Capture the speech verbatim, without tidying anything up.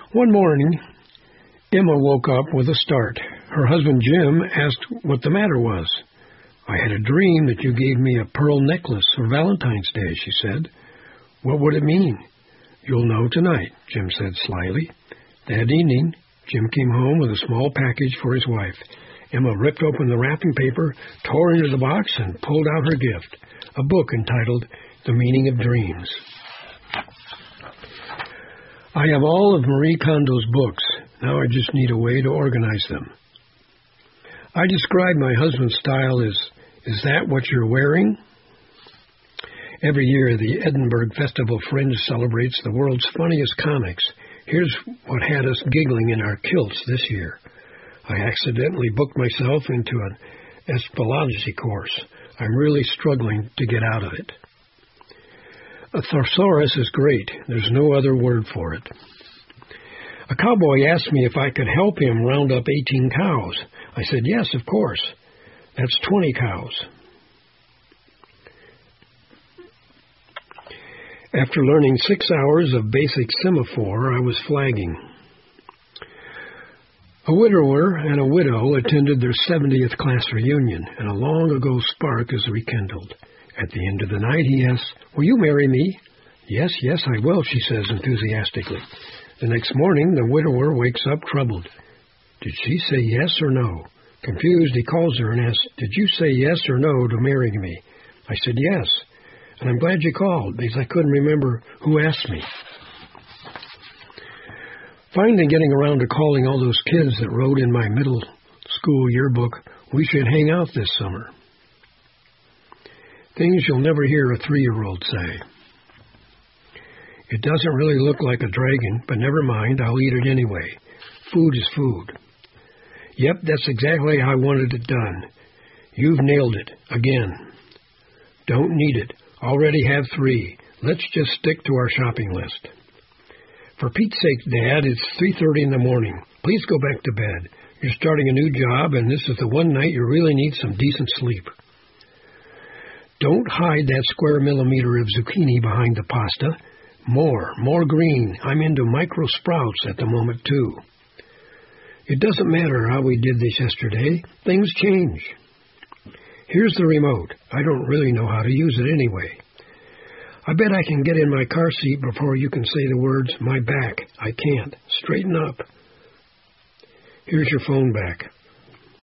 One morning, Emma woke up with a start. Her husband Jim asked what the matter was. I had a dream that you gave me a pearl necklace for Valentine's Day, she said. What would it mean? You'll know tonight, Jim said slyly. That evening, Jim came home with a small package for his wife. Emma ripped open the wrapping paper, tore into the box, and pulled out her gift, a book entitled The Meaning of Dreams. I have all of Marie Kondo's books. Now I just need a way to organize them. I described my husband's style as, is that what you're wearing? Every year, the Edinburgh Festival Fringe celebrates the world's funniest comics. Here's what had us giggling in our kilts this year. I accidentally booked myself into an Espelage course. I'm really struggling to get out of it. A thesaurus is great. There's no other word for it. A cowboy asked me if I could help him round up eighteen cows. I said, yes, of course. That's twenty cows. After learning six hours of basic semaphore, I was flagging. A widower and a widow attended their seventieth class reunion, and a long-ago spark is rekindled. At the end of the night, he asks, will you marry me? Yes, yes, I will, she says enthusiastically. The next morning, the widower wakes up troubled. Did she say yes or no? Confused, he calls her and asks, did you say yes or no to marrying me? I said yes, and I'm glad you called, because I couldn't remember who asked me. Finally getting around to calling all those kids that wrote in my middle school yearbook, we should hang out this summer. Things you'll never hear a three-year-old say. It doesn't really look like a dragon, but never mind, I'll eat it anyway. Food is food. Yep, that's exactly how I wanted it done. You've nailed it, again. Don't need it. Already have three. Let's just stick to our shopping list. For Pete's sake, Dad, it's three thirty in the morning. Please go back to bed. You're starting a new job, and this is the one night you really need some decent sleep. Don't hide that square millimeter of zucchini behind the pasta. More, more green. I'm into micro sprouts at the moment, too. It doesn't matter how we did this yesterday. Things change. Here's the remote. I don't really know how to use it anyway. I bet I can get in my car seat before you can say the words, my back. I can't. Straighten up. Here's your phone back.